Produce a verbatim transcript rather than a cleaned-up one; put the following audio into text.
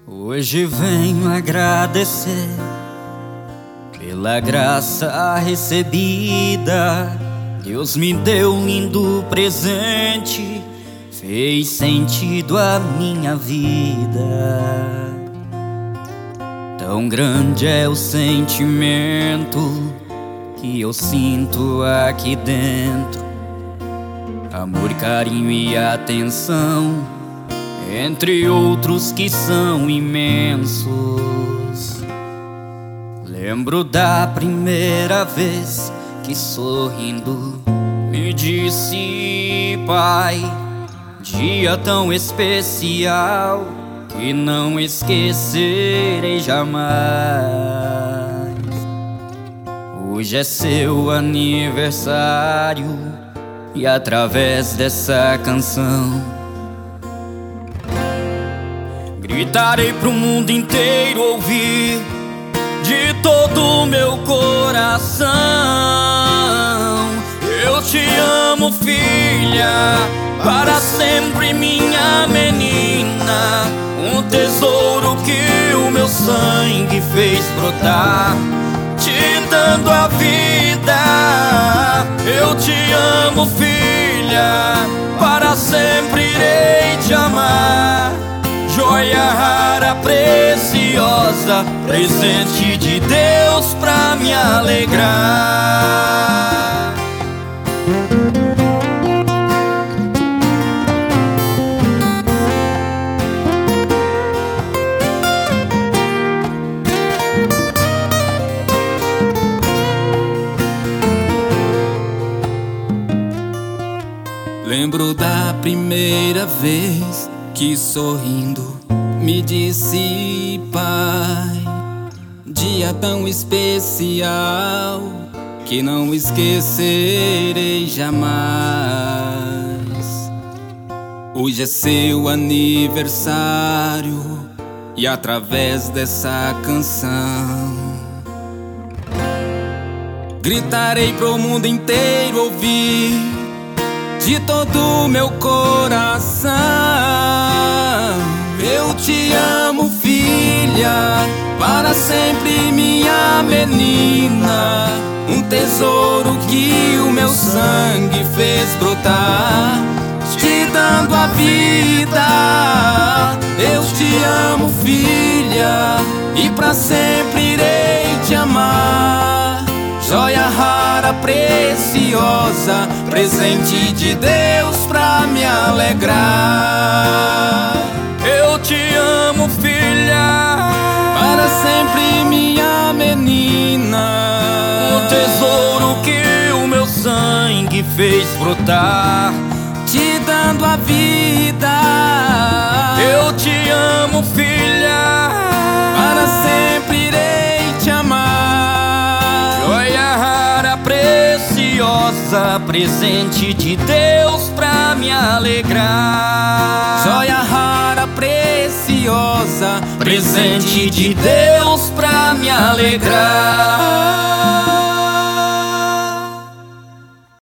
Hoje venho agradecer pela graça recebida. Deus me deu um lindo presente, fez sentido a minha vida. Tão grande é o sentimento que eu sinto aqui dentro, amor, carinho e atenção, entre outros que são imensos. Lembro da primeira vez que sorrindo me disse pai, dia tão especial que não esquecerei jamais. Hoje é seu aniversário e através dessa canção gritarei pro mundo inteiro ouvir de todo o meu coração: eu te amo, filha, para sempre, minha menina, um tesouro que o meu sangue fez brotar, te dando a vida. Eu te amo, filha, para sempre irei te amar, joia rara, preciosa, presente de Deus pra me alegrar. Lembro da primeira vez que sorrindo me disse pai, dia tão especial que não esquecerei jamais. Hoje é seu aniversário e através dessa canção gritarei pro mundo inteiro ouvir de todo o meu coração: eu te amo, filha, para sempre, minha menina, um tesouro que o meu sangue fez brotar, te dando a vida. Eu te amo, filha, e pra sempre irei te amar, joia rara, preciosa, presente de Deus pra me alegrar. Eu te amo, filha, para sempre, minha menina, um tesouro que o meu sangue fez brotar, te dando a vida. eu te amo, filha, para sempre irei te amar, joia rara, preciosa, presente de Deus pra me alegrar. joia rara, preciosa, Presente de Deus pra me alegrar.